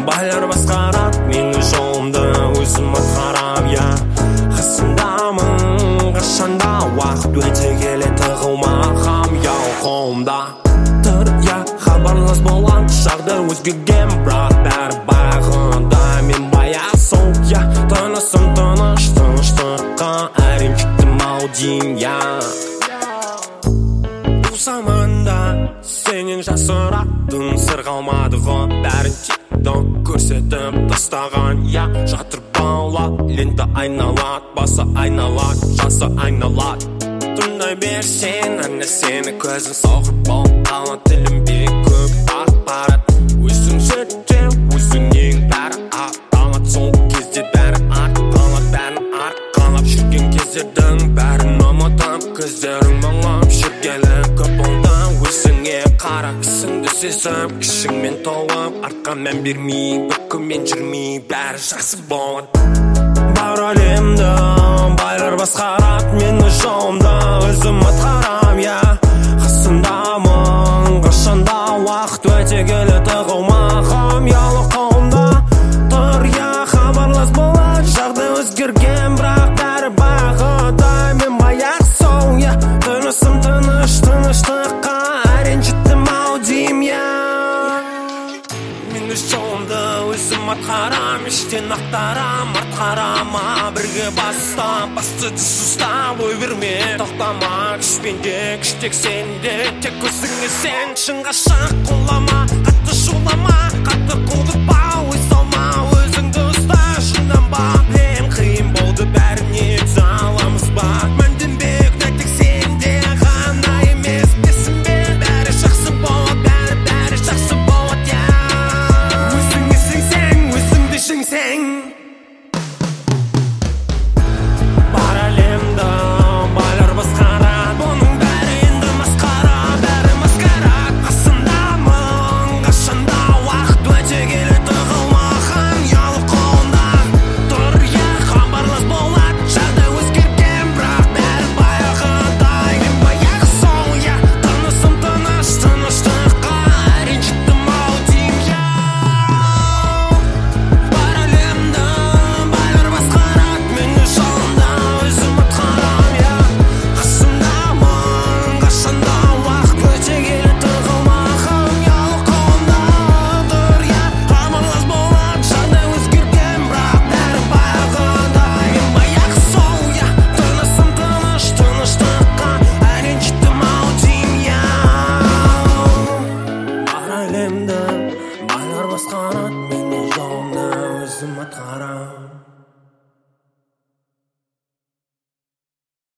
байлар басқарады менің жолымды өзім атқарам, я қасымдамын қашанда уақыт өте келе тығылма қам яу қолымда тұр, я хабарлас болған жағдай өзгерген бірақ бәрі бағында мен баяқ сол, я тынысым тыныш тыныштыққа әрең жеттім ау деймін, я бұл заманда сенен жасыратын сыр қалмады ғой, бәрін тикток көрсетіп тастаған, я жатыр бала лента айналады, басы айналады, жасы айналады. Тыңдай берсең әне сені көзің соғып бол, ала тілімбе көп ақпарат, өзің зерттеу өзіңнен бәрі ақталады, сол кезде бәрі арқалап бәрін арқалап жүрген кездердің бәрін ұмытып көздерің мұңлап жүргелі көп болды, өзіңе қара ісіңді сезіп ішіңмен толып артқа мән бермей бүкімен жүрмей бәрі жақсы болады. Бар әлемді байлар басқарады менің жолымды өзім атқарам, я қасымдамын қашанда уақыт өте келе тығылмағым ұялы қолымда тұр, я хабарлас болады жағдай өзгерген бірақ бәрі бағыда мен баяқ сол, я тынысым тыныш тыныштыққа әрең жеттім ау деймін, я менің жолымды өзім атқарам, іштен ақтарам артқарама бірге бастап басты ұстап ой берме тоқтама күшпенде күштек сенде тек өзіңе сен шыңға шық құлама қатты шулама қатты құлдыртпа